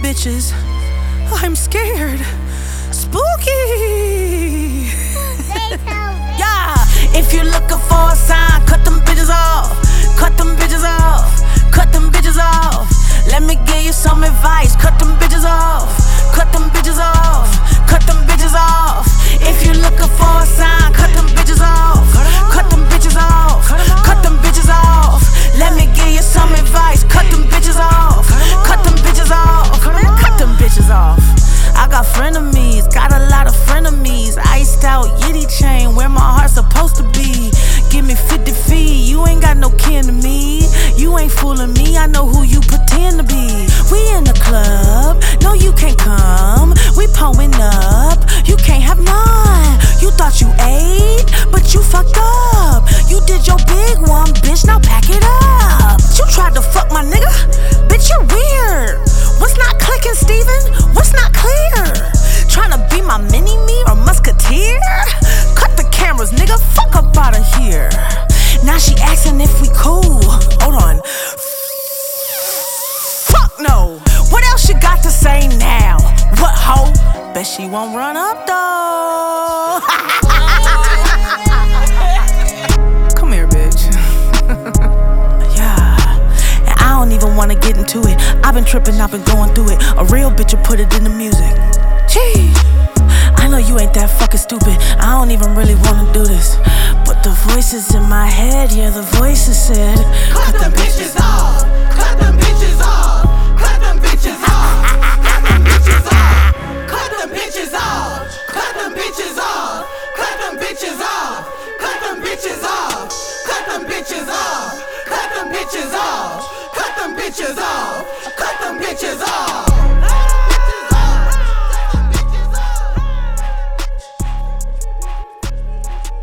bitches. I'm scared. Spooky. Yeah, if you're looking for a sign, cut them bitches off. Cut them bitches off. Cut them bitches off. Let me give you some advice. Cut them bitches off. Cut them bitches off. Cut them bitches off. If you're looking for a sign, cut them bitches off. Cut them bitches off. Cut them bitches off. Let me give you some advice. Cut them bitches off. Cut them bitches off. Cut them bitches off. I got frenemies, got a lot of frenemies. Iced out Yitty chain, where my heart's supposed to be. Give me 50 feet, you ain't got no kin to me. You ain't fooling me, I know who you pretend to be. We in the club, no you can't come. We pulling up, you can't have none. You thought you ate, but you fucked up. You did your big one, bitch, now pack it up. You tried to fuck my nigga, bitch, you're weird. What's not clicking, Steven? What's not clear? Tryna be my mini-me or musketeer? Cut the cameras, nigga, fuck up out of here. Now she asking if we cool. Hold on. Fuck no. What else you got to say now? What, hoe? Bet she won't run up, though. Come here, bitch. I don't even wanna get into it. I've been tripping, I've been going through it. A real bitch will put it in the music. Gee, I know you ain't that fucking stupid. I don't even really wanna do this. But the voices in my head, yeah, the voices said, cut them bitches off.